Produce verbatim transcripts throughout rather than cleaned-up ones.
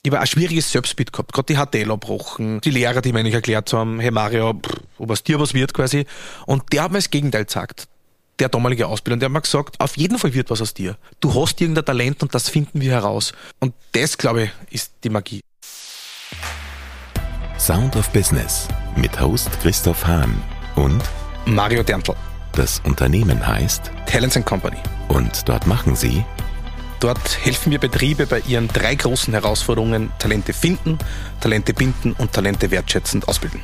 Ich habe ein schwieriges Selbstbild gehabt, gerade die H T L abbrochen, die Lehrer, die mir eigentlich erklärt haben, hey Mario, pff, ob aus dir was wird quasi. Und der hat mir das Gegenteil gesagt. Der damalige Ausbilder, der hat mir gesagt, auf jeden Fall wird was aus dir. Du hast irgendein Talent und das finden wir heraus. Und das, glaube ich, ist die Magie. Sound of Business mit Host Christoph Hahn und Mario Derntl. Das Unternehmen heißt Talents and Company. Und dort machen Sie? Dort helfen wir Betriebe bei ihren drei großen Herausforderungen: Talente finden, Talente binden und Talente wertschätzend ausbilden.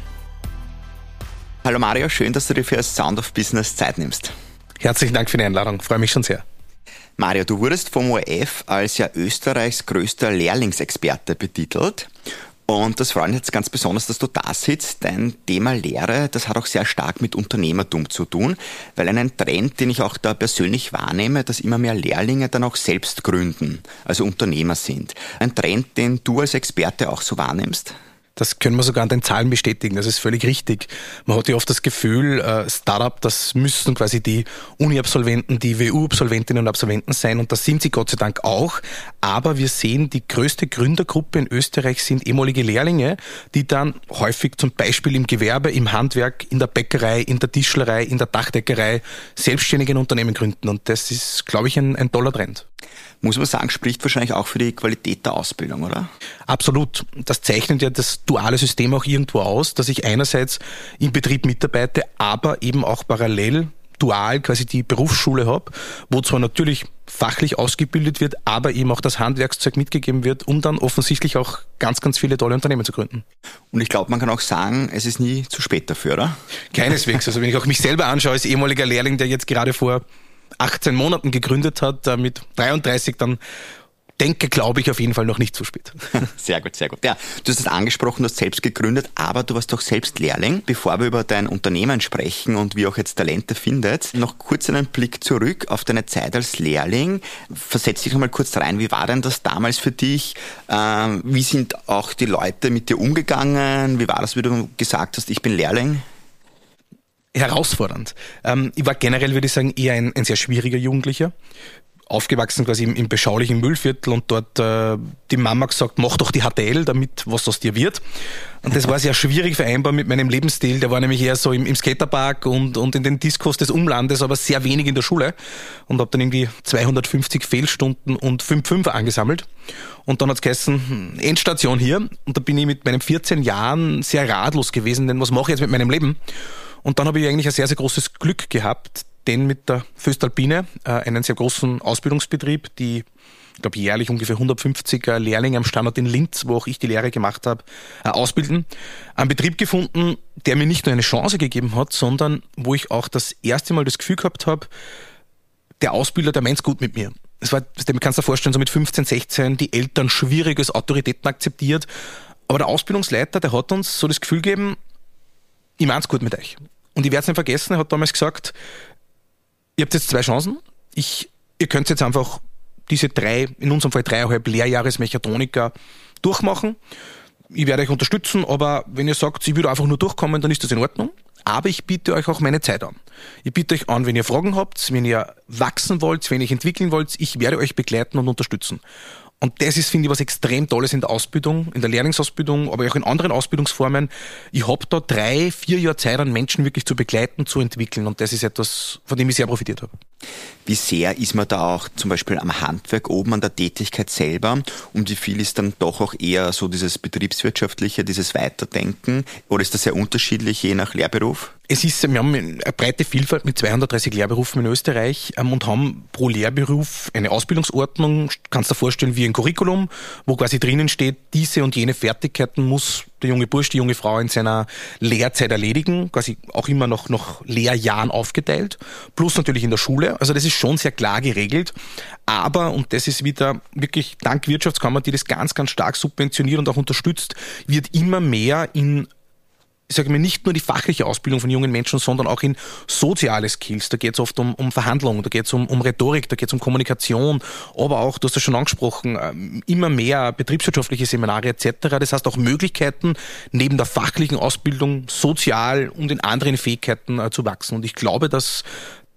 Hallo Mario, schön, dass du dir für das Sound of Business Zeit nimmst. Herzlichen Dank für die Einladung, freue mich schon sehr. Mario, du wurdest vom O R F als ja Österreichs größter Lehrlingsexperte betitelt. Und das freut mich jetzt ganz besonders, dass du da sitzt. Dein Thema Lehre, das hat auch sehr stark mit Unternehmertum zu tun, weil ein Trend, den ich auch da persönlich wahrnehme, dass immer mehr Lehrlinge dann auch selbst gründen, also Unternehmer sind. Ein Trend, den du als Experte auch so wahrnimmst? Das können wir sogar an den Zahlen bestätigen, das ist völlig richtig. Man hat ja oft das Gefühl, äh, Startup, das müssen quasi die Uni-Absolventen, die W U-Absolventinnen und Absolventen sein, und das sind sie Gott sei Dank auch. Aber wir sehen, die größte Gründergruppe in Österreich sind ehemalige Lehrlinge, die dann häufig zum Beispiel im Gewerbe, im Handwerk, in der Bäckerei, in der Tischlerei, in der Dachdeckerei selbstständige Unternehmen gründen. Und das ist, glaube ich, ein, ein toller Trend. Muss man sagen, spricht wahrscheinlich auch für die Qualität der Ausbildung, oder? Absolut. Das zeichnet ja das duale System auch irgendwo aus, dass ich einerseits im Betrieb mitarbeite, aber eben auch parallel dual quasi die Berufsschule habe, wo zwar natürlich fachlich ausgebildet wird, aber eben auch das Handwerkszeug mitgegeben wird, um dann offensichtlich auch ganz, ganz viele tolle Unternehmen zu gründen. Und ich glaube, man kann auch sagen, es ist nie zu spät dafür, oder? Keineswegs. Also wenn ich auch mich selber anschaue als ehemaliger Lehrling, der jetzt gerade vor achtzehn Monaten gegründet hat, mit dreiunddreißig, dann denke, glaube ich, auf jeden Fall noch nicht zu spät. Sehr gut, sehr gut. Ja, du hast es angesprochen, du hast selbst gegründet, aber du warst doch selbst Lehrling. Bevor wir über dein Unternehmen sprechen und wie auch jetzt Talente findet, noch kurz einen Blick zurück auf deine Zeit als Lehrling. Versetz dich noch mal kurz rein, wie war denn das damals für dich? Ähm, wie sind auch die Leute mit dir umgegangen? Wie war das, wie du gesagt hast, ich bin Lehrling? Herausfordernd. Ähm, ich war generell, würde ich sagen, eher ein, ein sehr schwieriger Jugendlicher. Aufgewachsen quasi im, im beschaulichen Müllviertel und dort äh, die Mama gesagt, mach doch die H T L, damit was aus dir wird. Und das war sehr schwierig vereinbar mit meinem Lebensstil. Der war nämlich eher so im, im Skaterpark und, und in den Discos des Umlandes, aber sehr wenig in der Schule. Und habe dann irgendwie zweihundertfünfzig Fehlstunden und fünf Fünfer angesammelt. Und dann hat's geheißen, Endstation hier. Und da bin ich mit meinen vierzehn Jahren sehr ratlos gewesen, denn was mache ich jetzt mit meinem Leben? Und dann habe ich eigentlich ein sehr, sehr großes Glück gehabt, denn mit der Föstalpine, äh, einen sehr großen Ausbildungsbetrieb, die, ich glaube, jährlich ungefähr hundertfünfzig äh, Lehrlinge am Standort in Linz, wo auch ich die Lehre gemacht habe, äh, ausbilden, einen Betrieb gefunden, der mir nicht nur eine Chance gegeben hat, sondern wo ich auch das erste Mal das Gefühl gehabt habe, der Ausbilder, der meint's gut mit mir. Es war, du kannst dir vorstellen, so mit fünfzehn, sechzehn, die Eltern schwieriges Autoritäten akzeptiert, aber der Ausbildungsleiter, der hat uns so das Gefühl gegeben, ich mein's gut mit euch. Und ich werde es nicht vergessen, er hat damals gesagt, ihr habt jetzt zwei Chancen. Ich, ihr könnt jetzt einfach diese drei, in unserem Fall dreieinhalb Lehrjahresmechatroniker durchmachen. Ich werde euch unterstützen, aber wenn ihr sagt, ich würde einfach nur durchkommen, dann ist das in Ordnung. Aber ich biete euch auch meine Zeit an. Ich biete euch an, wenn ihr Fragen habt, wenn ihr wachsen wollt, wenn ihr euch entwickeln wollt, ich werde euch begleiten und unterstützen. Und das ist, finde ich, was extrem Tolles in der Ausbildung, in der Lehrlingsausbildung, aber auch in anderen Ausbildungsformen. Ich habe da drei, vier Jahre Zeit, an Menschen wirklich zu begleiten, zu entwickeln. Und das ist etwas, von dem ich sehr profitiert habe. Wie sehr ist man da auch zum Beispiel am Handwerk oben, an der Tätigkeit selber? Und wie viel ist dann doch auch eher so dieses betriebswirtschaftliche, dieses Weiterdenken? Oder ist das sehr unterschiedlich, je nach Lehrberuf? Es ist, wir haben eine breite Vielfalt mit zweihundertdreißig Lehrberufen in Österreich ähm, und haben pro Lehrberuf eine Ausbildungsordnung, kannst du dir vorstellen, wie ein Curriculum, wo quasi drinnen steht, diese und jene Fertigkeiten muss der junge Bursch, die junge Frau in seiner Lehrzeit erledigen, quasi auch immer noch nach Lehrjahren aufgeteilt, plus natürlich in der Schule. Also das ist schon sehr klar geregelt, aber, und das ist wieder wirklich dank Wirtschaftskammer, die das ganz, ganz stark subventioniert und auch unterstützt, wird immer mehr in, ich sage mal, nicht nur die fachliche Ausbildung von jungen Menschen, sondern auch in soziale Skills. Da geht es oft um, um Verhandlungen, da geht es um, um Rhetorik, da geht es um Kommunikation, aber auch, du hast das schon angesprochen, immer mehr betriebswirtschaftliche Seminare et cetera. Das heißt auch Möglichkeiten, neben der fachlichen Ausbildung sozial und in anderen Fähigkeiten äh, zu wachsen. Und ich glaube, dass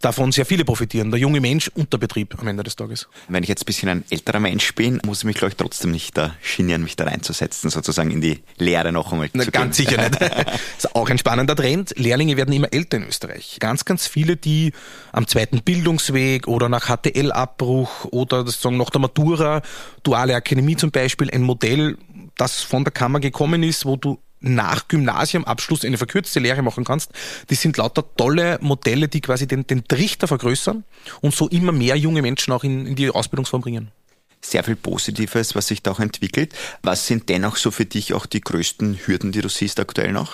davon sehr viele profitieren, der junge Mensch und der Betrieb am Ende des Tages. Wenn ich jetzt ein bisschen ein älterer Mensch bin, muss ich mich, glaube ich, trotzdem nicht da genieren, mich da reinzusetzen, sozusagen in die Lehre noch einmal Na, zu ganz gehen. sicher nicht. Das ist auch ein spannender Trend. Lehrlinge werden immer älter in Österreich. Ganz, ganz viele, die am zweiten Bildungsweg oder nach H T L-Abbruch oder das sagen nach der Matura, duale Akademie zum Beispiel, ein Modell, das von der Kammer gekommen ist, wo du nach Gymnasiumabschluss eine verkürzte Lehre machen kannst. Das sind lauter tolle Modelle, die quasi den, den Trichter vergrößern und so immer mehr junge Menschen auch in, in die Ausbildungsform bringen. Sehr viel Positives, was sich da auch entwickelt. Was sind dennoch so für dich auch die größten Hürden, die du siehst aktuell noch?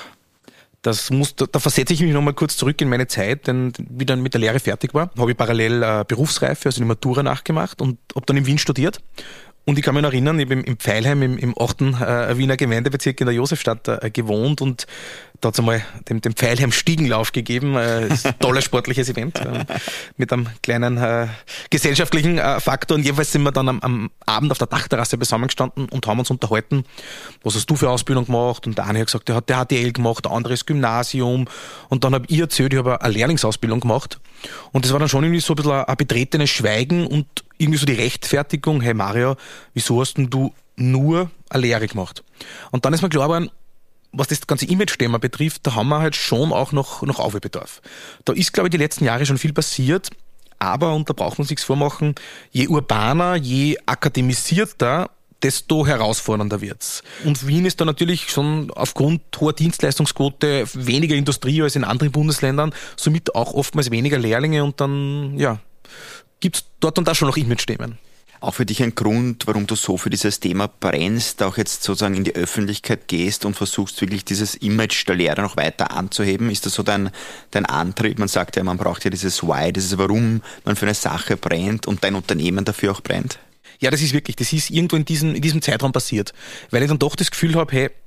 Das muss, da, da versetze ich mich nochmal kurz zurück in meine Zeit, denn wie dann mit der Lehre fertig war, habe ich parallel äh, Berufsreife, also die Matura nachgemacht und habe dann in Wien studiert. Und ich kann mich noch erinnern, ich habe im Pfeilheim im, im achten Äh, Wiener Gemeindebezirk in der Josefstadt äh, gewohnt und da hat es einmal den, den Pfeilheim Stiegenlauf gegeben. Äh, das ist ein tolles sportliches Event äh, mit einem kleinen äh, gesellschaftlichen äh, Faktor. Und jedenfalls sind wir dann am, am Abend auf der Dachterrasse zusammengestanden und haben uns unterhalten, was hast du für Ausbildung gemacht? Und der eine hat gesagt, der hat der H T L gemacht, der andere ist Gymnasium. Und dann habe ich erzählt, ich habe eine Lehrlingsausbildung gemacht. Und das war dann schon irgendwie so ein bisschen ein betretenes Schweigen und irgendwie so die Rechtfertigung, hey Mario, wieso hast denn du nur eine Lehre gemacht? Und dann ist mir klar geworden, was das ganze Image-Thema betrifft, da haben wir halt schon auch noch, noch Aufholbedarf. Da ist, glaube ich, die letzten Jahre schon viel passiert, aber, und da braucht man sich nichts vormachen, je urbaner, je akademisierter, desto herausfordernder wird's. Und Wien ist da natürlich schon aufgrund hoher Dienstleistungsquote weniger Industrie als in anderen Bundesländern, somit auch oftmals weniger Lehrlinge und dann, ja, gibt's dort und da schon noch Image-Themen. Auch für dich ein Grund, warum du so für dieses Thema brennst, auch jetzt sozusagen in die Öffentlichkeit gehst und versuchst wirklich dieses Image der Lehre noch weiter anzuheben? Ist das so dein, dein Antrieb? Man sagt ja, man braucht ja dieses Why, dieses Warum man für eine Sache brennt und dein Unternehmen dafür auch brennt. Ja, das ist wirklich, das ist irgendwo in diesem, in diesem Zeitraum passiert. Weil ich dann doch das Gefühl habe, hey,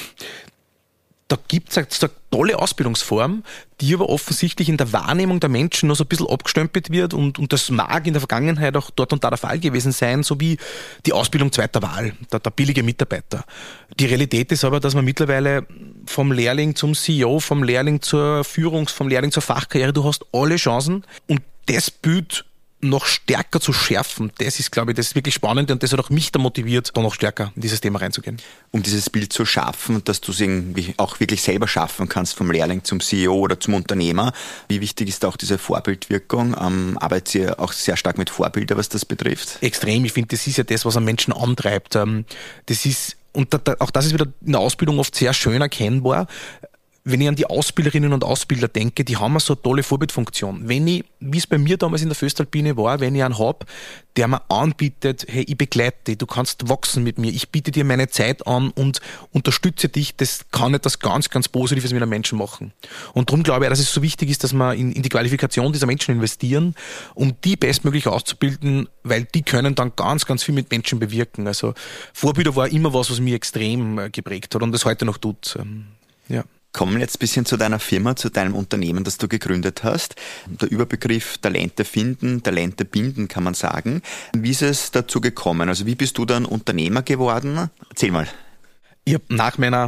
da gibt es eine tolle Ausbildungsform, die aber offensichtlich in der Wahrnehmung der Menschen noch so ein bisschen abgestempelt wird und, und das mag in der Vergangenheit auch dort und da der Fall gewesen sein, so wie die Ausbildung zweiter Wahl, der, der billige Mitarbeiter. Die Realität ist aber, dass man mittlerweile vom Lehrling zum C E O, vom Lehrling zur Führungs-, vom Lehrling zur Fachkarriere, du hast alle Chancen und das Bild noch stärker zu schärfen, das ist, glaube ich, das ist wirklich Spannende und das hat auch mich da motiviert, da noch stärker in dieses Thema reinzugehen. Um dieses Bild zu schaffen, dass du es irgendwie auch wirklich selber schaffen kannst, vom Lehrling zum C E O oder zum Unternehmer. Wie wichtig ist auch diese Vorbildwirkung? Ähm, arbeitet ihr auch sehr stark mit Vorbildern, was das betrifft? Extrem. Ich finde, das ist ja das, was einen Menschen antreibt. Das ist, und da, da, auch das ist wieder in der Ausbildung oft sehr schön erkennbar. Wenn ich an die Ausbilderinnen und Ausbilder denke, die haben so eine tolle Vorbildfunktion. Wenn ich, wie es bei mir damals in der Föstalpine war, wenn ich einen habe, der mir anbietet, hey, ich begleite dich, du kannst wachsen mit mir, ich biete dir meine Zeit an und unterstütze dich, das kann etwas ganz, ganz Positives mit einem Menschen machen. Und darum glaube ich, dass es so wichtig ist, dass wir in, in die Qualifikation dieser Menschen investieren, um die bestmöglich auszubilden, weil die können dann ganz, ganz viel mit Menschen bewirken. Also Vorbilder war immer was, was mich extrem geprägt hat und das heute noch tut. Ja. Kommen wir jetzt ein bisschen zu deiner Firma, zu deinem Unternehmen, das du gegründet hast. Der Überbegriff Talente finden, Talente binden, kann man sagen. Wie ist es dazu gekommen? Also wie bist du dann Unternehmer geworden? Erzähl mal. Ich habe nach meiner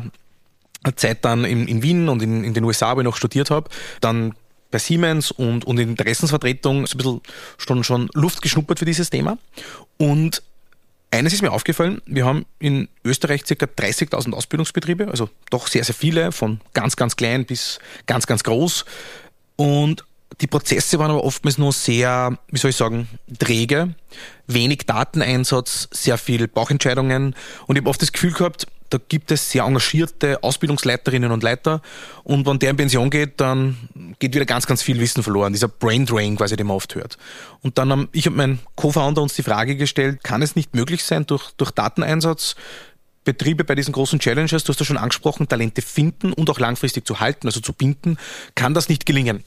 Zeit dann in, in Wien und in, in den U S A, wo ich noch studiert habe, dann bei Siemens und, und in Interessensvertretung so ein bisschen schon, schon Luft geschnuppert für dieses Thema. Und eines ist mir aufgefallen, wir haben in Österreich ca. dreißigtausend Ausbildungsbetriebe, also doch sehr, sehr viele, von ganz, ganz klein bis ganz, ganz groß. Und die Prozesse waren aber oftmals nur sehr, wie soll ich sagen, träge, wenig Dateneinsatz, sehr viel Bauchentscheidungen. Und ich habe oft das Gefühl gehabt, da gibt es sehr engagierte Ausbildungsleiterinnen und Leiter und wenn der in Pension geht, dann geht wieder ganz, ganz viel Wissen verloren. Dieser Brain Drain quasi, den man oft hört. Und dann haben ich und mein Co-Founder uns die Frage gestellt, kann es nicht möglich sein, durch, durch Dateneinsatz Betriebe bei diesen großen Challenges, du hast ja schon angesprochen, Talente finden und auch langfristig zu halten, also zu binden, kann das nicht gelingen.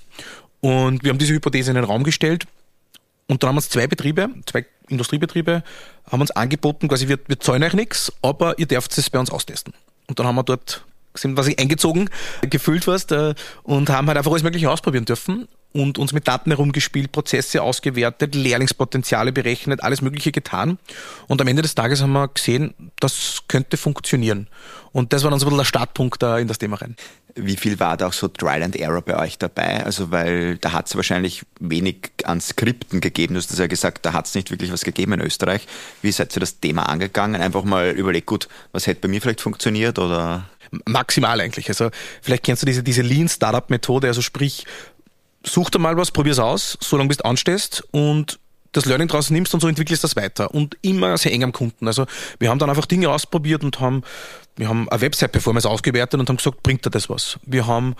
Und wir haben diese Hypothese in den Raum gestellt und dann haben uns zwei Betriebe, zwei Industriebetriebe, haben uns angeboten, quasi wir, wir zahlen euch nichts, aber ihr dürft es bei uns austesten. Und dann haben wir dort, sind quasi eingezogen, gefüllt was und haben halt einfach alles Mögliche ausprobieren dürfen. und uns mit Daten herumgespielt, Prozesse ausgewertet, Lehrlingspotenziale berechnet, alles Mögliche getan. Und am Ende des Tages haben wir gesehen, das könnte funktionieren. Und das war dann so ein bisschen der Startpunkt da in das Thema rein. Wie viel war da auch so Trial and Error bei euch dabei? Also weil da hat es wahrscheinlich wenig an Skripten gegeben. Du hast das ja gesagt, da hat es nicht wirklich was gegeben in Österreich. Wie seid ihr das Thema angegangen? Einfach mal überlegt, gut, was hätte bei mir vielleicht funktioniert oder... Maximal eigentlich. Also vielleicht kennst du diese, diese Lean-Startup-Methode, also sprich, such dir mal was, probier's aus, solange bis du anstehst und das Learning draus nimmst und so entwickelst das weiter. Und immer sehr eng am Kunden. Also wir haben dann einfach Dinge ausprobiert und haben, wir haben eine Website-Performance ausgewertet und haben gesagt, bringt dir das was? Wir haben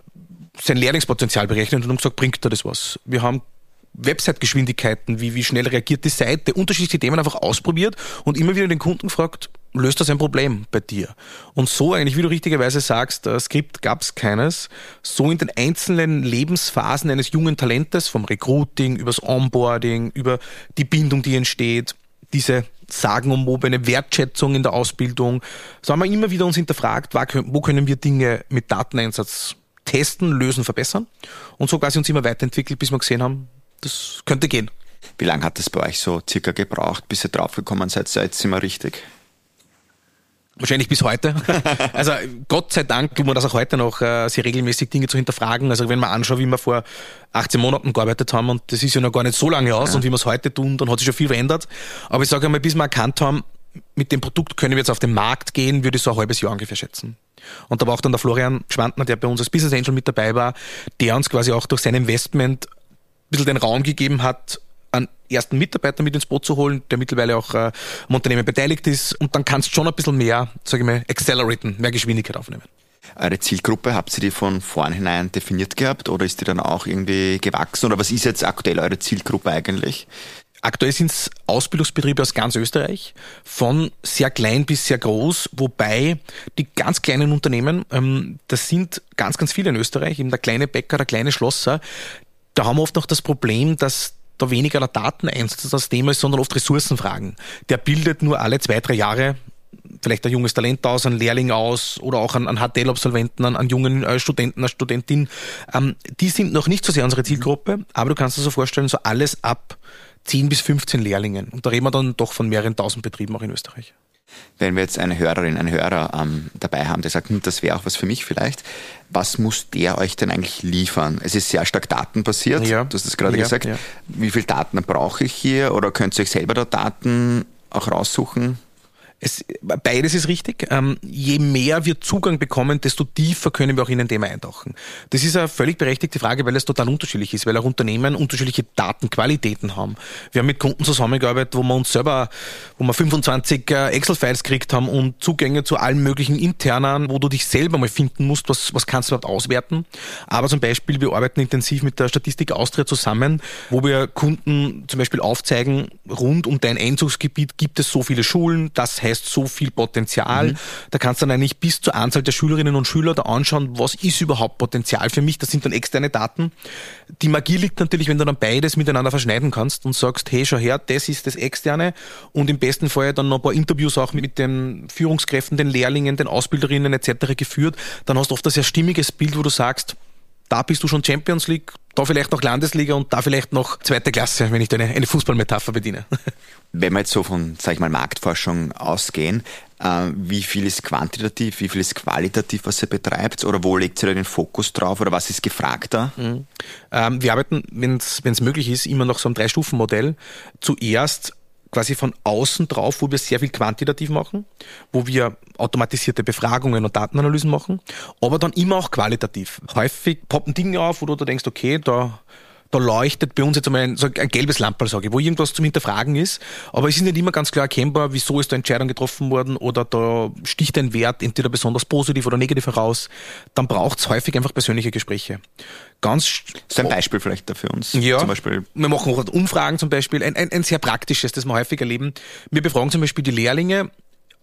sein Lehrlingspotenzial berechnet und haben gesagt, bringt dir das was? Wir haben Website-Geschwindigkeiten, wie, wie schnell reagiert die Seite, unterschiedliche Themen einfach ausprobiert und immer wieder den Kunden gefragt, löst das ein Problem bei dir? Und so eigentlich, wie du richtigerweise sagst, äh, Skript gab es keines, so in den einzelnen Lebensphasen eines jungen Talentes, vom Recruiting, übers Onboarding, über die Bindung, die entsteht, diese sagenumwobene Wertschätzung in der Ausbildung, so haben wir immer wieder uns hinterfragt, wo können wir Dinge mit Dateneinsatz testen, lösen, verbessern und so quasi uns immer weiterentwickelt, bis wir gesehen haben, das könnte gehen. Wie lange hat das bei euch so circa gebraucht, bis ihr draufgekommen seid, seid ihr immer richtig? Wahrscheinlich bis heute. Also Gott sei Dank tun wir das auch heute noch, äh, sehr regelmäßig Dinge zu hinterfragen. Also wenn man anschaut, wie wir vor achtzehn Monaten gearbeitet haben und das ist ja noch gar nicht so lange aus ja. Und wie wir es heute tun, dann hat sich schon viel verändert. Aber ich sage einmal, bis wir erkannt haben, mit dem Produkt können wir jetzt auf den Markt gehen, würde ich so ein halbes Jahr ungefähr schätzen. Und da war auch dann der Florian Schwantner, der bei uns als Business Angel mit dabei war, der uns quasi auch durch sein Investment ein bisschen den Raum gegeben hat, einen ersten Mitarbeiter mit ins Boot zu holen, der mittlerweile auch äh, am Unternehmen beteiligt ist. Und dann kannst du schon ein bisschen mehr, sage ich mal, acceleraten, mehr Geschwindigkeit aufnehmen. Eure Zielgruppe, habt ihr die von vornherein definiert gehabt oder ist die dann auch irgendwie gewachsen? Oder was ist jetzt aktuell eure Zielgruppe eigentlich? Aktuell sind es Ausbildungsbetriebe aus ganz Österreich, von sehr klein bis sehr groß, wobei die ganz kleinen Unternehmen, ähm, das sind ganz, ganz viele in Österreich, eben der kleine Bäcker, der kleine Schlosser, da haben wir oft noch das Problem, dass da weniger der Dateneinsatz das Thema ist, sondern oft Ressourcenfragen. Der bildet nur alle zwei, drei Jahre vielleicht ein junges Talent aus, einen Lehrling aus oder auch einen, einen H T L-Absolventen, einen, einen jungen äh, Studenten, eine Studentin. Ähm, die sind noch nicht so sehr unsere Zielgruppe, aber du kannst dir so vorstellen, so alles ab zehn bis fünfzehn Lehrlingen. Und da reden wir dann doch von mehreren tausend Betrieben auch in Österreich. Wenn wir jetzt eine Hörerin, einen Hörer ähm, dabei haben, der sagt, hm, das wäre auch was für mich vielleicht, was muss der euch denn eigentlich liefern? Es ist sehr stark datenbasiert, ja. du hast das gerade ja, gesagt. Ja. Wie viel Daten brauche ich hier oder könnt ihr euch selber da Daten auch raussuchen? Es, beides ist richtig. Ähm, je mehr wir Zugang bekommen, desto tiefer können wir auch in ein Thema eintauchen. Das ist eine völlig berechtigte Frage, weil es total unterschiedlich ist, weil auch Unternehmen unterschiedliche Datenqualitäten haben. Wir haben mit Kunden zusammengearbeitet, wo wir uns selber, wo wir fünfundzwanzig Excel-Files gekriegt haben und Zugänge zu allen möglichen internen, wo du dich selber mal finden musst, was, was kannst du überhaupt auswerten. Aber zum Beispiel, wir arbeiten intensiv mit der Statistik Austria zusammen, wo wir Kunden zum Beispiel aufzeigen, rund um dein Einzugsgebiet gibt es so viele Schulen, das heißt so viel Potenzial. Mhm. Da kannst du dann eigentlich bis zur Anzahl der Schülerinnen und Schüler da anschauen, was ist überhaupt Potenzial für mich. Das sind dann externe Daten. Die Magie liegt natürlich, wenn du dann beides miteinander verschneiden kannst und sagst, hey, schau her, das ist das Externe und im besten Fall dann noch ein paar Interviews auch mit den Führungskräften, den Lehrlingen, den Ausbilderinnen et cetera geführt. Dann hast du oft ein sehr stimmiges Bild, wo du sagst, da bist du schon Champions League, da vielleicht noch Landesliga und da vielleicht noch zweite Klasse, wenn ich da eine, eine Fußballmetapher bediene. Wenn wir jetzt so von, sag ich mal, Marktforschung ausgehen, äh, wie viel ist quantitativ, wie viel ist qualitativ, was ihr betreibt oder wo legt ihr da den Fokus drauf oder was ist gefragter? Mhm. Ähm, wir arbeiten, wenn es möglich ist, immer noch so einem Drei-Stufen-Modell. Zuerst quasi von außen drauf, wo wir sehr viel quantitativ machen, wo wir automatisierte Befragungen und Datenanalysen machen, aber dann immer auch qualitativ. Häufig poppen Dinge auf, wo du da denkst, okay, da, da leuchtet bei uns jetzt einmal ein, so ein gelbes Lamperl, sage ich, wo irgendwas zum Hinterfragen ist, aber es ist nicht immer ganz klar erkennbar, wieso ist da Entscheidung getroffen worden oder da sticht ein Wert entweder besonders positiv oder negativ heraus. Dann braucht es häufig einfach persönliche Gespräche. Ganz so ein Beispiel vielleicht da für uns. Ja, zum Beispiel. Wir machen auch Umfragen zum Beispiel, ein, ein, ein sehr praktisches, das wir häufig erleben. Wir befragen zum Beispiel die Lehrlinge,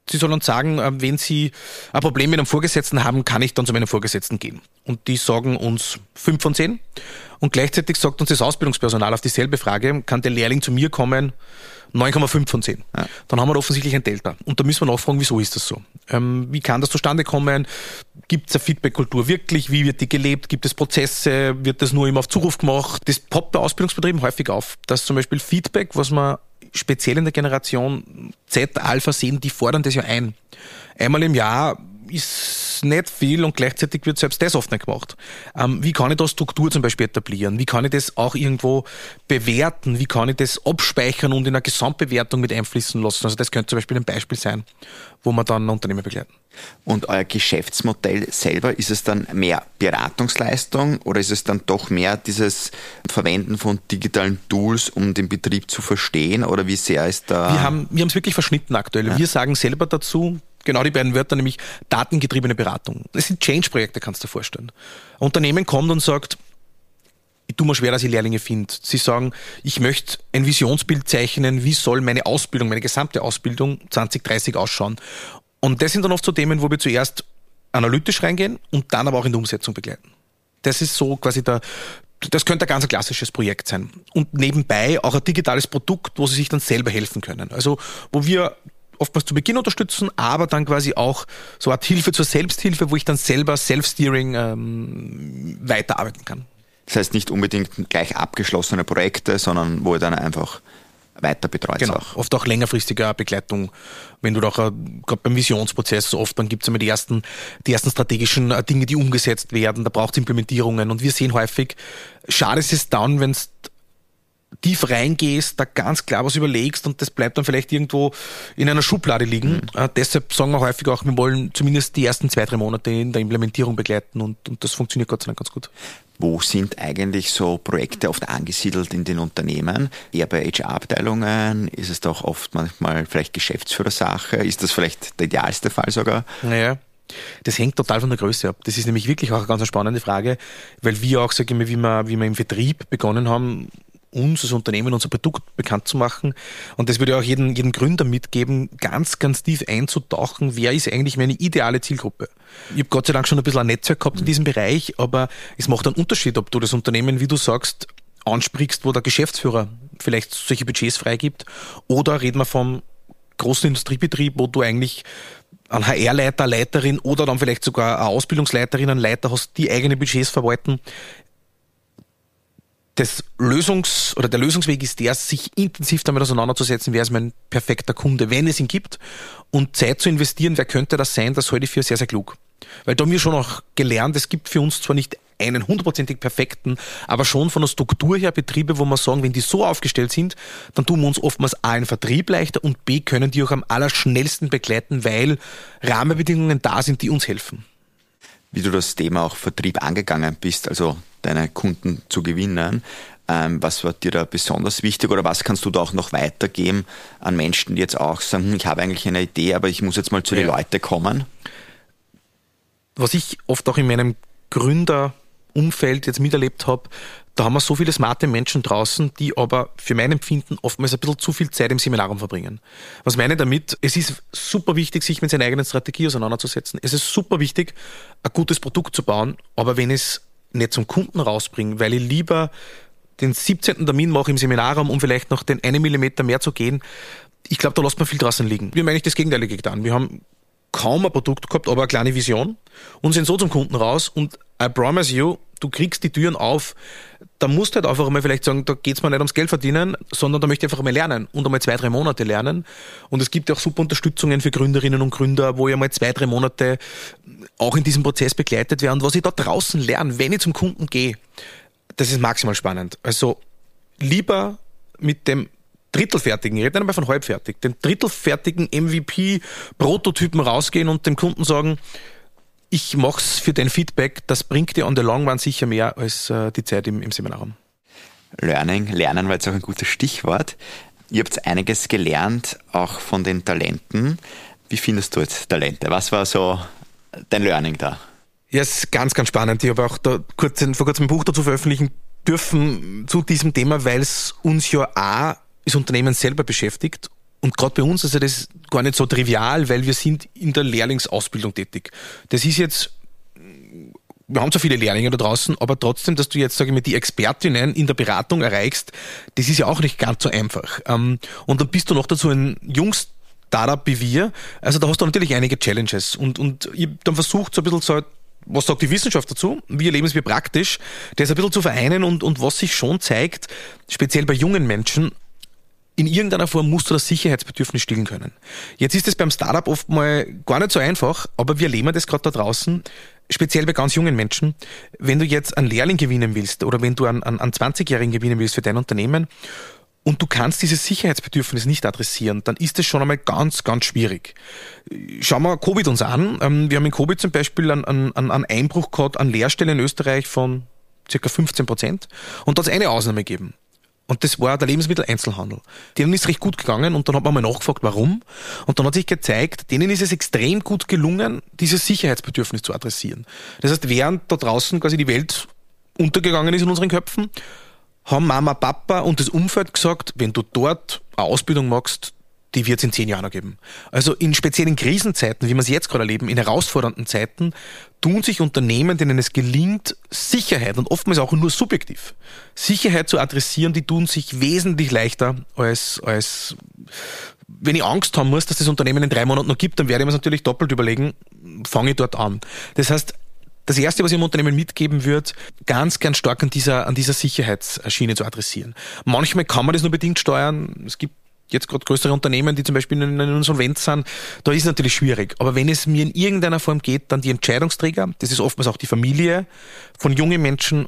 Sie sollen uns sagen, wenn Sie ein Problem mit einem Vorgesetzten haben, kann ich dann zu meinem Vorgesetzten gehen. Und die sagen uns fünf von zehn. Und gleichzeitig sagt uns das Ausbildungspersonal auf dieselbe Frage, kann der Lehrling zu mir kommen, neun Komma fünf von zehn. Ja. Dann haben wir offensichtlich ein Delta. Und da müssen wir nachfragen, wieso ist das so? Ähm, wie kann das zustande kommen? Gibt es eine Feedback-Kultur wirklich? Wie wird die gelebt? Gibt es Prozesse? Wird das nur immer auf Zuruf gemacht? Das poppt bei Ausbildungsbetrieben häufig auf, dass zum Beispiel Feedback, was man speziell in der Generation Z, Alpha sehen, die fordern das ja ein. Einmal im Jahr ist nicht viel und gleichzeitig wird selbst das oft nicht gemacht. Ähm, wie kann ich da Struktur zum Beispiel etablieren? Wie kann ich das auch irgendwo bewerten? Wie kann ich das abspeichern und in eine Gesamtbewertung mit einfließen lassen? Also das könnte zum Beispiel ein Beispiel sein, wo wir dann ein Unternehmen begleiten. Und euer Geschäftsmodell selber, ist es dann mehr Beratungsleistung oder ist es dann doch mehr dieses Verwenden von digitalen Tools, um den Betrieb zu verstehen? Oder wie sehr ist da... Wir haben wir haben es wirklich verschnitten aktuell. Ja. Wir sagen selber dazu, genau die beiden Wörter, nämlich datengetriebene Beratung. Das sind Change-Projekte, kannst du dir vorstellen. Ein Unternehmen kommt und sagt, ich tue mir schwer, dass ich Lehrlinge finde. Sie sagen, ich möchte ein Visionsbild zeichnen, wie soll meine Ausbildung, meine gesamte Ausbildung zwanzig dreißig ausschauen. Und das sind dann oft so Themen, wo wir zuerst analytisch reingehen und dann aber auch in der Umsetzung begleiten. Das ist so quasi der, das könnte ein ganz klassisches Projekt sein. Und nebenbei auch ein digitales Produkt, wo sie sich dann selber helfen können. Also, wo wir oftmals zu Beginn unterstützen, aber dann quasi auch so eine Art Hilfe zur Selbsthilfe, wo ich dann selber Self-Steering ähm, weiterarbeiten kann. Das heißt nicht unbedingt gleich abgeschlossene Projekte, sondern wo ihr dann einfach weiter betreut. Genau, auch. Oft auch längerfristige Begleitung. Wenn du doch, äh, gerade beim Visionsprozess, so oft, dann gibt es immer die ersten, die ersten strategischen äh, Dinge, die umgesetzt werden, da braucht es Implementierungen und wir sehen häufig, schade ist es dann, wenn es tief reingehst, da ganz klar was überlegst und das bleibt dann vielleicht irgendwo in einer Schublade liegen. Mhm. Äh, deshalb sagen wir häufig auch, wir wollen zumindest die ersten zwei, drei Monate in der Implementierung begleiten und, und das funktioniert Gott sei Dank ganz gut. Wo sind eigentlich so Projekte oft angesiedelt in den Unternehmen? Eher bei H R-Abteilungen? Ist es doch oft manchmal vielleicht Geschäftsführersache? Ist das vielleicht der idealste Fall sogar? Naja, das hängt total von der Größe ab. Das ist nämlich wirklich auch eine ganz spannende Frage, weil wir auch, sage ich mal, wie wir, wie wir im Vertrieb begonnen haben, uns als Unternehmen, unser Produkt bekannt zu machen. Und das würde auch jedem, jedem Gründer mitgeben, ganz, ganz tief einzutauchen, wer ist eigentlich meine ideale Zielgruppe. Ich habe Gott sei Dank schon ein bisschen ein Netzwerk gehabt in diesem Bereich, aber es macht einen Unterschied, ob du das Unternehmen, wie du sagst, ansprichst, wo der Geschäftsführer vielleicht solche Budgets freigibt, oder reden wir vom großen Industriebetrieb, wo du eigentlich einen H R-Leiter, Leiterin oder dann vielleicht sogar eine Ausbildungsleiterin, einen Leiter hast, die eigene Budgets verwalten. Das Lösungs- oder der Lösungsweg ist der, sich intensiv damit auseinanderzusetzen, wer ist mein perfekter Kunde, wenn es ihn gibt, und Zeit zu investieren, wer könnte das sein, das halte ich für sehr, sehr klug. Weil da haben wir schon auch gelernt, es gibt für uns zwar nicht einen hundertprozentig perfekten, aber schon von der Struktur her Betriebe, wo wir sagen, wenn die so aufgestellt sind, dann tun wir uns oftmals A, einen Vertrieb leichter und B, können die auch am allerschnellsten begleiten, weil Rahmenbedingungen da sind, die uns helfen. Wie du das Thema auch Vertrieb angegangen bist, also deine Kunden zu gewinnen. Ähm, was war dir da besonders wichtig oder was kannst du da auch noch weitergeben an Menschen, die jetzt auch sagen, ich habe eigentlich eine Idee, aber ich muss jetzt mal zu ja. den Leuten kommen? Was ich oft auch in meinem Gründerumfeld jetzt miterlebt habe, da haben wir so viele smarte Menschen draußen, die aber für mein Empfinden oftmals ein bisschen zu viel Zeit im Seminarraum verbringen. Was meine ich damit? Es ist super wichtig, sich mit seiner eigenen Strategie auseinanderzusetzen. Es ist super wichtig, ein gutes Produkt zu bauen, aber wenn ich es nicht zum Kunden rausbringe, weil ich lieber den siebzehnten Termin mache im Seminarraum, um vielleicht noch den einen Millimeter mehr zu gehen, ich glaube, da lässt man viel draußen liegen. Wir haben eigentlich das Gegenteilige getan. Wir haben kaum ein Produkt gehabt, aber eine kleine Vision und sind so zum Kunden raus und I promise you, du kriegst die Türen auf. Da musst du halt einfach mal vielleicht sagen, da geht's mir nicht ums Geld verdienen, sondern da möchte ich einfach mal lernen und einmal zwei, drei Monate lernen. Und es gibt ja auch super Unterstützungen für Gründerinnen und Gründer, wo ich einmal zwei, drei Monate auch in diesem Prozess begleitet werde. Und was ich da draußen lerne, wenn ich zum Kunden gehe, das ist maximal spannend. Also lieber mit dem Drittelfertigen, ich rede nicht einmal von halbfertig, den drittelfertigen M V P-Prototypen rausgehen und dem Kunden sagen, ich mach's für dein Feedback, das bringt dir on the long run sicher mehr als äh, die Zeit im, im Seminarraum. Learning, Lernen war jetzt auch ein gutes Stichwort. Ihr habt einiges gelernt, auch von den Talenten. Wie findest du jetzt Talente? Was war so dein Learning da? Ja, es ist ganz, ganz spannend. Ich habe auch da kurz, vor kurzem ein Buch dazu veröffentlichen dürfen zu diesem Thema, weil es uns ja A, das Unternehmen selber beschäftigt Und gerade bei uns ist ja das gar nicht so trivial, weil wir sind in der Lehrlingsausbildung tätig. Das ist jetzt, wir haben zwar viele Lehrlinge da draußen, aber trotzdem, dass du jetzt, sage ich mal, die Expertinnen in der Beratung erreichst, das ist ja auch nicht ganz so einfach. Und dann bist du noch dazu ein Jungs Startup wie wir, also da hast du natürlich einige Challenges. Und, und ich habe dann versucht, so ein bisschen so, was sagt die Wissenschaft dazu? Wie erleben es wir praktisch? Das ein bisschen zu vereinen und, und was sich schon zeigt, speziell bei jungen Menschen, in irgendeiner Form musst du das Sicherheitsbedürfnis stillen können. Jetzt ist es beim Startup oft mal gar nicht so einfach, aber wir erleben das gerade da draußen, speziell bei ganz jungen Menschen. Wenn du jetzt einen Lehrling gewinnen willst oder wenn du einen, einen zwanzigjährigen gewinnen willst für dein Unternehmen und du kannst dieses Sicherheitsbedürfnis nicht adressieren, dann ist das schon einmal ganz, ganz schwierig. Schauen wir Covid uns an. Wir haben in Covid zum Beispiel einen, einen, einen Einbruch gehabt an Lehrstellen in Österreich von ca. fünfzehn Prozent und da hat es eine Ausnahme gegeben. Und das war der Lebensmitteleinzelhandel. Denen ist recht gut gegangen und dann hat man mal nachgefragt, warum. Und dann hat sich gezeigt, denen ist es extrem gut gelungen, dieses Sicherheitsbedürfnis zu adressieren. Das heißt, während da draußen quasi die Welt untergegangen ist in unseren Köpfen, haben Mama, Papa und das Umfeld gesagt, wenn du dort eine Ausbildung machst, die wird es in zehn Jahren noch geben. Also in speziellen Krisenzeiten, wie wir es jetzt gerade erleben, in herausfordernden Zeiten, tun sich Unternehmen, denen es gelingt, Sicherheit und oftmals auch nur subjektiv, Sicherheit zu adressieren, die tun sich wesentlich leichter als, als wenn ich Angst haben muss, dass das Unternehmen in drei Monaten noch gibt, dann werde ich mir es natürlich doppelt überlegen, fange ich dort an. Das heißt, das Erste, was ich im Unternehmen mitgeben würde, ganz, ganz stark an dieser, an dieser Sicherheitsschiene zu adressieren. Manchmal kann man das nur bedingt steuern. Es gibt jetzt gerade größere Unternehmen, die zum Beispiel in einer Insolvenz sind, da ist es natürlich schwierig. Aber wenn es mir in irgendeiner Form geht, dann die Entscheidungsträger, das ist oftmals auch die Familie von jungen Menschen,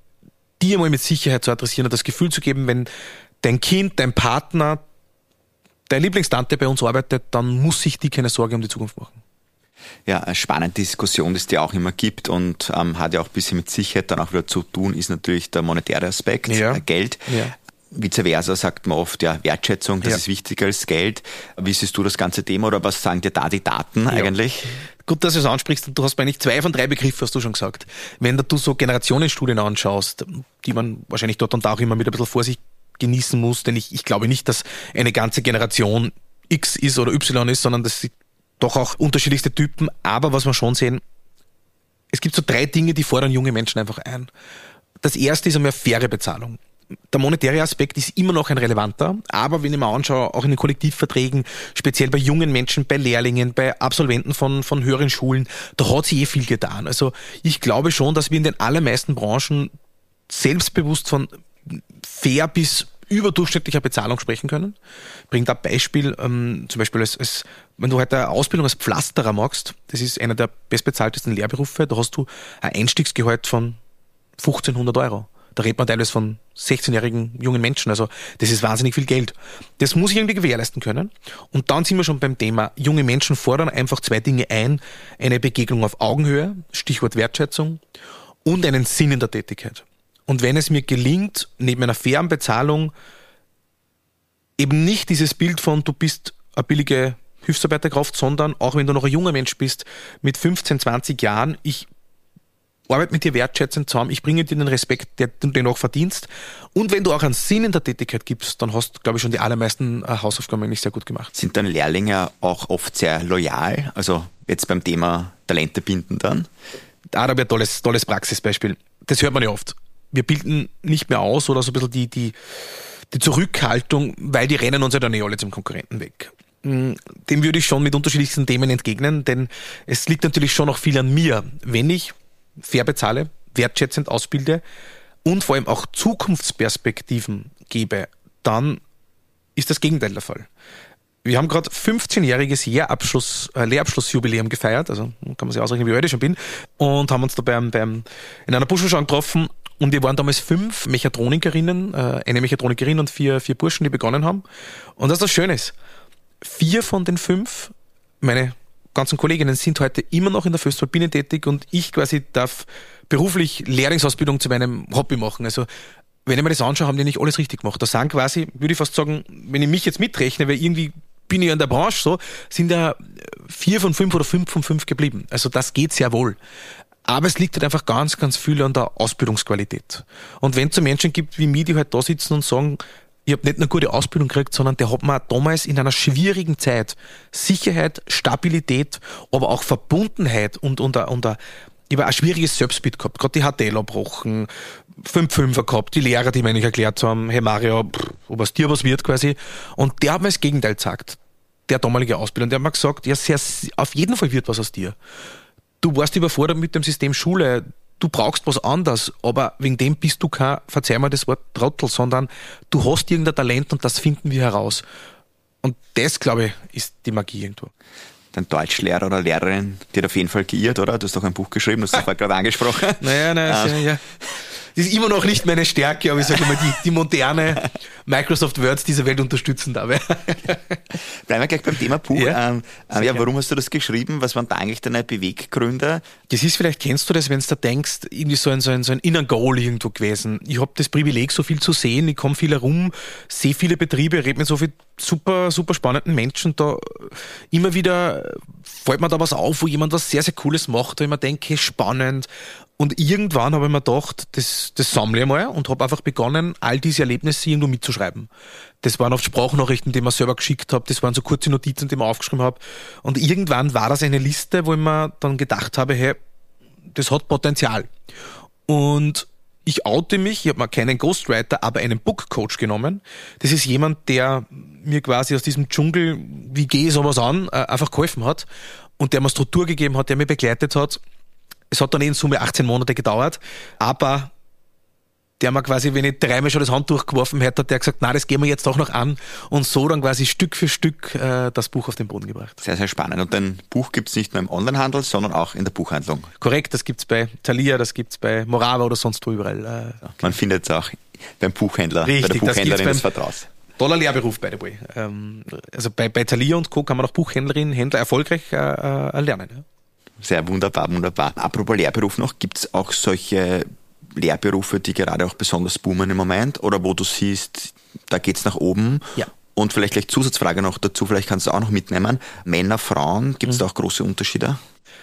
die einmal mit Sicherheit zu adressieren und das Gefühl zu geben, wenn dein Kind, dein Partner, deine Lieblingstante bei uns arbeitet, dann muss sich die keine Sorge um die Zukunft machen. Ja, eine spannende Diskussion, die es dir auch immer gibt und ähm, hat ja auch ein bisschen mit Sicherheit dann auch wieder zu tun, ist natürlich der monetäre Aspekt, ja. äh, Geld. Ja. Vice versa sagt man oft, ja, Wertschätzung, das ja. ist wichtiger als Geld. Wie siehst du das ganze Thema oder was sagen dir da die Daten ja. eigentlich? Gut, dass du es ansprichst. Du hast eigentlich zwei von drei Begriffen, hast du schon gesagt. Wenn du so Generationenstudien anschaust, die man wahrscheinlich dort und da auch immer mit ein bisschen Vorsicht genießen muss, denn ich, ich glaube nicht, dass eine ganze Generation X ist oder Y ist, sondern das sind doch auch unterschiedlichste Typen. Aber was wir schon sehen, es gibt so drei Dinge, die fordern junge Menschen einfach ein. Das erste ist einmal faire Bezahlung. Der monetäre Aspekt ist immer noch ein relevanter, aber wenn ich mir anschaue, auch in den Kollektivverträgen, speziell bei jungen Menschen, bei Lehrlingen, bei Absolventen von, von höheren Schulen, da hat sich eh viel getan. Also ich glaube schon, dass wir in den allermeisten Branchen selbstbewusst von fair bis überdurchschnittlicher Bezahlung sprechen können. Ich bringe da ein Beispiel, ähm, zum Beispiel als, als, wenn du heute eine Ausbildung als Pflasterer machst, das ist einer der bestbezahltesten Lehrberufe, da hast du ein Einstiegsgehalt von fünfzehnhundert Euro. Da redet man teilweise von sechzehnjährigen jungen Menschen. Also das ist wahnsinnig viel Geld. Das muss ich irgendwie gewährleisten können. Und dann sind wir schon beim Thema, junge Menschen fordern einfach zwei Dinge ein. Eine Begegnung auf Augenhöhe, Stichwort Wertschätzung, und einen Sinn in der Tätigkeit. Und wenn es mir gelingt, neben einer fairen Bezahlung eben nicht dieses Bild von, du bist eine billige Hilfsarbeiterkraft, sondern auch wenn du noch ein junger Mensch bist, mit fünfzehn, zwanzig Jahren, ich arbeite mit dir wertschätzend zusammen, ich bringe dir den Respekt, den du noch verdienst. Und wenn du auch einen Sinn in der Tätigkeit gibst, dann hast du, glaube ich, schon die allermeisten Hausaufgaben eigentlich sehr gut gemacht. Sind dann Lehrlinge auch oft sehr loyal? Also jetzt beim Thema Talente binden dann? Ah, da wäre ein tolles, tolles Praxisbeispiel. Das hört man ja oft. Wir bilden nicht mehr aus oder so ein bisschen die, die, die Zurückhaltung, weil die rennen uns ja dann eh alle zum Konkurrenten weg. Dem würde ich schon mit unterschiedlichsten Themen entgegnen, denn es liegt natürlich schon noch viel an mir, wenn ich fair bezahle, wertschätzend ausbilde und vor allem auch Zukunftsperspektiven gebe, dann ist das Gegenteil der Fall. Wir haben gerade fünfzehnjähriges Lehrabschluss, äh, Lehrabschlussjubiläum gefeiert, also kann man sich ausrechnen, wie alt ich schon bin, und haben uns da beim, beim, in einer Burschenschau getroffen und wir waren damals fünf Mechatronikerinnen, äh, eine Mechatronikerin und vier, vier Burschen, die begonnen haben. Und das ist das Schöne ist, vier von den fünf, meine ganzen Kolleginnen, sind heute immer noch in der Fösttalpine tätig und ich quasi darf beruflich Lehrlingsausbildung zu meinem Hobby machen. Also wenn ich mir das anschaue, haben die nicht alles richtig gemacht. Da sind quasi, würde ich fast sagen, wenn ich mich jetzt mitrechne, weil irgendwie bin ich ja in der Branche so, sind da vier von fünf oder fünf von fünf geblieben. Also das geht sehr wohl. Aber es liegt halt einfach ganz, ganz viel an der Ausbildungsqualität. Und wenn es so Menschen gibt wie mich, die halt da sitzen und sagen, Ich habe nicht nur gute Ausbildung gekriegt, sondern der hat mir damals in einer schwierigen Zeit Sicherheit, Stabilität, aber auch Verbundenheit und, und, und, und ich habe ein schwieriges Selbstbild gehabt. Gerade die H T L abbrochen, fünf Fünfer gehabt, die Lehrer, die mir nicht erklärt haben, hey Mario, pff, ob aus dir was wird quasi. Und der hat mir das Gegenteil gesagt. Der damalige Ausbilder. Der hat mir gesagt, ja, sehr, auf jeden Fall wird was aus dir. Du warst überfordert mit dem System Schule. Du brauchst was anderes, aber wegen dem bist du kein, verzeih mal das Wort Trottel, sondern du hast irgendein Talent und das finden wir heraus. Und das, glaube ich, ist die Magie irgendwo. Dein Deutschlehrer oder Lehrerin, die hat auf jeden Fall geirrt, oder? Du hast doch ein Buch geschrieben, das hast du gerade angesprochen. Naja, naja, ähm. ja, ja. Das ist immer noch nicht meine Stärke, aber ich sage immer, die, die moderne Microsoft Words dieser Welt unterstützen dabei. Bleiben wir gleich beim Thema Buch. Ja, ähm, ja, warum hast du das geschrieben? Was waren da eigentlich deine Beweggründe? Das ist, vielleicht kennst du das, wenn du da denkst, irgendwie so ein, so ein, so ein Inner Goal irgendwo gewesen. Ich habe das Privileg, so viel zu sehen, ich komme viel herum, sehe viele Betriebe, rede mit so vielen super, super spannenden Menschen. Da immer wieder fällt mir da was auf, wo jemand was sehr, sehr Cooles macht, wo ich mir denke, spannend. Und irgendwann habe ich mir gedacht, das, das sammle ich mal und habe einfach begonnen, all diese Erlebnisse irgendwo mitzuschreiben. Das waren oft Sprachnachrichten, die ich mir selber geschickt habe, das waren so kurze Notizen, die ich mir aufgeschrieben habe. Und irgendwann war das eine Liste, wo ich mir dann gedacht habe, hey, das hat Potenzial. Und ich oute mich, ich habe mir keinen Ghostwriter, aber einen Bookcoach genommen. Das ist jemand, der mir quasi aus diesem Dschungel, wie gehe ich sowas an, einfach geholfen hat und der mir Struktur gegeben hat, der mich begleitet hat. Es hat dann in Summe achtzehn Monate gedauert, aber der mir quasi, wenn ich dreimal schon das Handtuch geworfen hätte, hat der gesagt, na, das gehen wir jetzt auch noch an und so dann quasi Stück für Stück äh, das Buch auf den Boden gebracht. Sehr, sehr spannend. Und dein Buch gibt's nicht nur im Onlinehandel, sondern auch in der Buchhandlung. Korrekt, das gibt's bei Thalia, das gibt's bei Morava oder sonst wo überall. Äh, ja, man findet es auch beim Buchhändler, Richtig, bei der Buchhändlerin des Vertrauens. Toller Lehrberuf, by the way. Ähm, also bei, bei Thalia und Co. kann man auch Buchhändlerin, Händler erfolgreich äh, äh, lernen. Ja. Sehr wunderbar, wunderbar. Apropos Lehrberuf noch, gibt es auch solche Lehrberufe, die gerade auch besonders boomen im Moment oder wo du siehst, da geht's nach oben? Ja. Und vielleicht gleich Zusatzfrage noch dazu, vielleicht kannst du auch noch mitnehmen. Männer, Frauen, gibt es mhm. da auch große Unterschiede?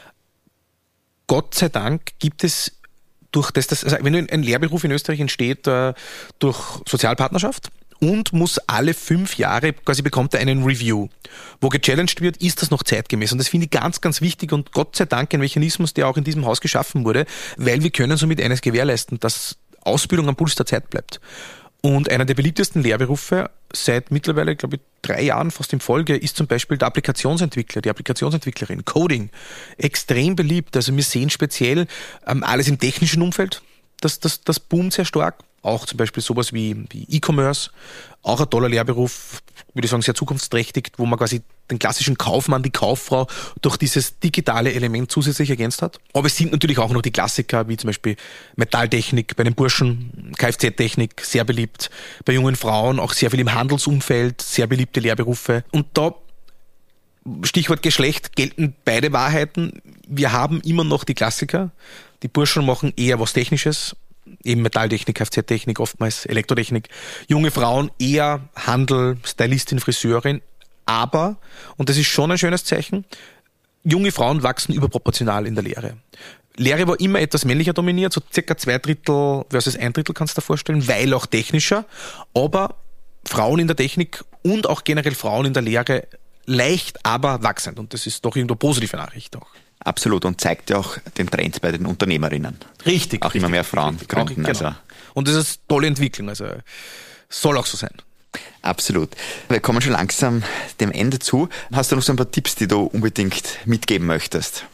Gott sei Dank gibt es durch das, das also wenn ein Lehrberuf in Österreich entsteht, äh, durch Sozialpartnerschaft, und muss alle fünf Jahre, quasi bekommt er einen Review, wo gechallenged wird, ist das noch zeitgemäß? Und das finde ich ganz, ganz wichtig und Gott sei Dank ein Mechanismus, der auch in diesem Haus geschaffen wurde, weil wir können somit eines gewährleisten, dass Ausbildung am Puls der Zeit bleibt. Und einer der beliebtesten Lehrberufe seit mittlerweile, glaube ich, drei Jahren fast in Folge ist zum Beispiel der Applikationsentwickler, die Applikationsentwicklerin, Coding. Extrem beliebt. Also wir sehen speziell ähm, alles im technischen Umfeld, das, das, das boomt sehr stark. Auch zum Beispiel sowas wie, wie E-Commerce, auch ein toller Lehrberuf, würde ich sagen, sehr zukunftsträchtig, wo man quasi den klassischen Kaufmann, die Kauffrau durch dieses digitale Element zusätzlich ergänzt hat. Aber es sind natürlich auch noch die Klassiker, wie zum Beispiel Metalltechnik bei den Burschen, Kfz-Technik, sehr beliebt. Bei jungen Frauen auch sehr viel im Handelsumfeld, sehr beliebte Lehrberufe. Und da, Stichwort Geschlecht, gelten beide Wahrheiten. Wir haben immer noch die Klassiker. Die Burschen machen eher was Technisches, eben Metalltechnik, Kfz-Technik, oftmals Elektrotechnik. Junge Frauen eher Handel, Stylistin, Friseurin. Aber, und das ist schon ein schönes Zeichen, junge Frauen wachsen überproportional in der Lehre. Lehre war immer etwas männlicher dominiert, so circa zwei Drittel versus ein Drittel kannst du dir vorstellen, weil auch technischer. Aber Frauen in der Technik und auch generell Frauen in der Lehre leicht, aber wachsend. Und das ist doch irgendwo positive Nachricht auch. Absolut, und zeigt ja auch den Trend bei den Unternehmerinnen. Richtig. Auch richtig, immer mehr Frauen richtig, gründen. Genau. Also. Und das ist eine tolle Entwicklung, also soll auch so sein. Absolut. Wir kommen schon langsam dem Ende zu. Hast du noch so ein paar Tipps, die du unbedingt mitgeben möchtest?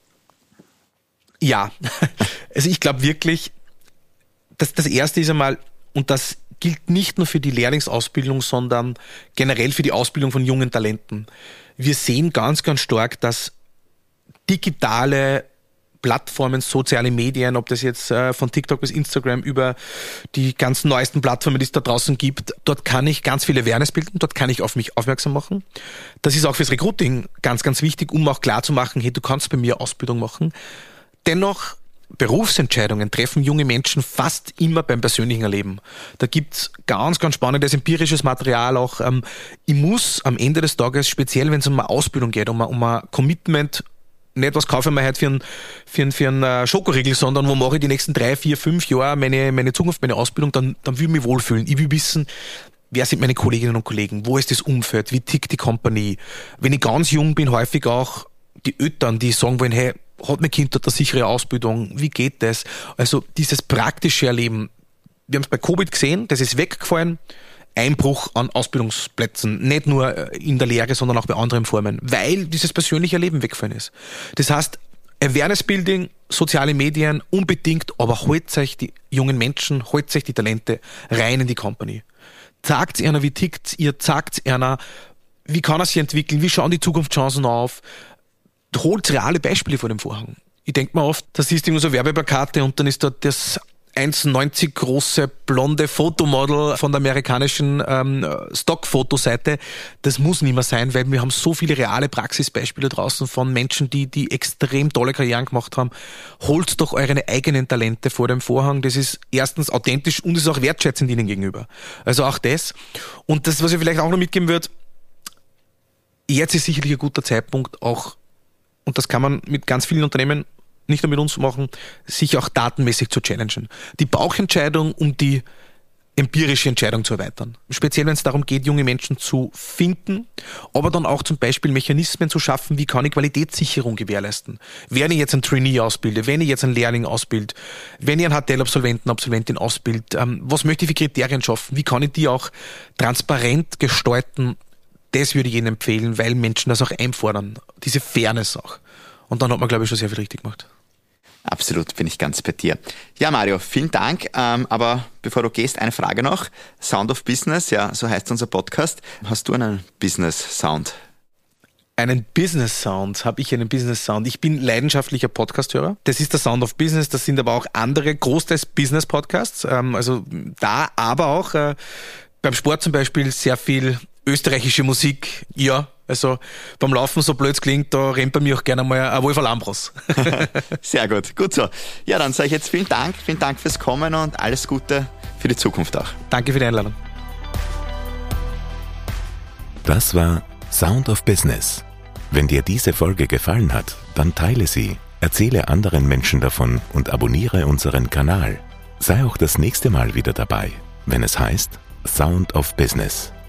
Ja, also ich glaube wirklich, dass das Erste ist einmal, und das gilt nicht nur für die Lehrlingsausbildung, sondern generell für die Ausbildung von jungen Talenten. Wir sehen ganz, ganz stark, dass digitale Plattformen, soziale Medien, ob das jetzt äh, von TikTok bis Instagram über die ganzen neuesten Plattformen, die es da draußen gibt, dort kann ich ganz viel Awareness bilden, dort kann ich auf mich aufmerksam machen. Das ist auch fürs Recruiting ganz, ganz wichtig, um auch klar zu machen, hey, du kannst bei mir Ausbildung machen. Dennoch, Berufsentscheidungen treffen junge Menschen fast immer beim persönlichen Erleben. Da gibt's ganz, ganz spannendes empirisches Material auch. Ähm, ich muss am Ende des Tages, speziell wenn es um eine Ausbildung geht, um ein, um ein Commitment, nicht was kaufe ich mir heute für einen, für einen, für einen Schokoriegel, sondern wo mache ich die nächsten drei, vier, fünf Jahre meine, meine Zukunft, meine Ausbildung, dann, dann will ich mich wohlfühlen. Ich will wissen, wer sind meine Kolleginnen und Kollegen, wo ist das Umfeld, wie tickt die Company. Wenn ich ganz jung bin, häufig auch die Eltern, die sagen wollen, hey, hat mein Kind dort eine sichere Ausbildung, wie geht das? Also dieses praktische Erleben, wir haben es bei Covid gesehen, das ist weggefallen, Einbruch an Ausbildungsplätzen, nicht nur in der Lehre, sondern auch bei anderen Formen, weil dieses persönliche Erleben weggefallen ist. Das heißt, Awareness Building, soziale Medien unbedingt, aber holt euch die jungen Menschen, holt euch die Talente rein in die Company. Zeigt einer, wie tickt ihr, zeigt einer, wie kann er sich entwickeln, wie schauen die Zukunftschancen auf, holt reale Beispiele vor dem Vorhang. Ich denke mir oft, da siehst du immer so Werbeplakate und dann ist dort das eins neunzig große blonde Fotomodel von der amerikanischen ähm, Stockfotoseite. Das muss nicht mehr sein, weil wir haben so viele reale Praxisbeispiele draußen von Menschen, die die extrem tolle Karrieren gemacht haben. Holt doch eure eigenen Talente vor dem Vorhang. Das ist erstens authentisch und ist auch wertschätzend ihnen gegenüber. Also auch das. Und das, was ich vielleicht auch noch mitgeben würde, jetzt ist sicherlich ein guter Zeitpunkt auch, und das kann man mit ganz vielen Unternehmen nicht nur mit uns machen, sich auch datenmäßig zu challengen. Die Bauchentscheidung, um die empirische Entscheidung zu erweitern. Speziell, wenn es darum geht, junge Menschen zu finden, aber dann auch zum Beispiel Mechanismen zu schaffen, wie kann ich Qualitätssicherung gewährleisten. Wenn ich jetzt einen Trainee ausbilde, wenn ich jetzt einen Lehrling ausbilde, wenn ich einen H T L-Absolventen, Absolventin ausbilde, ähm, was möchte ich für Kriterien schaffen? Wie kann ich die auch transparent gestalten? Das würde ich Ihnen empfehlen, weil Menschen das auch einfordern. Diese Fairness auch. Und dann hat man, glaube ich, schon sehr viel richtig gemacht. Absolut, bin ich ganz bei dir. Ja, Mario, vielen Dank. Ähm, aber bevor du gehst, eine Frage noch. Sound of Business, ja, so heißt unser Podcast. Hast du einen Business-Sound? Einen Business-Sound? Habe ich einen Business-Sound? Ich bin leidenschaftlicher Podcast-Hörer. Das ist der Sound of Business. Das sind aber auch andere, großteils Business-Podcasts. Ähm, also da, aber auch äh, beim Sport zum Beispiel sehr viel österreichische Musik. Ja, also beim Laufen, so blöd es klingt, da rennt bei mir auch gerne mal ein Wolf Alambros. Sehr gut, gut so. Ja, dann sage ich jetzt vielen Dank, vielen Dank fürs Kommen und alles Gute für die Zukunft auch. Danke für die Einladung. Das war Sound of Business. Wenn dir diese Folge gefallen hat, dann teile sie, erzähle anderen Menschen davon und abonniere unseren Kanal. Sei auch das nächste Mal wieder dabei, wenn es heißt Sound of Business.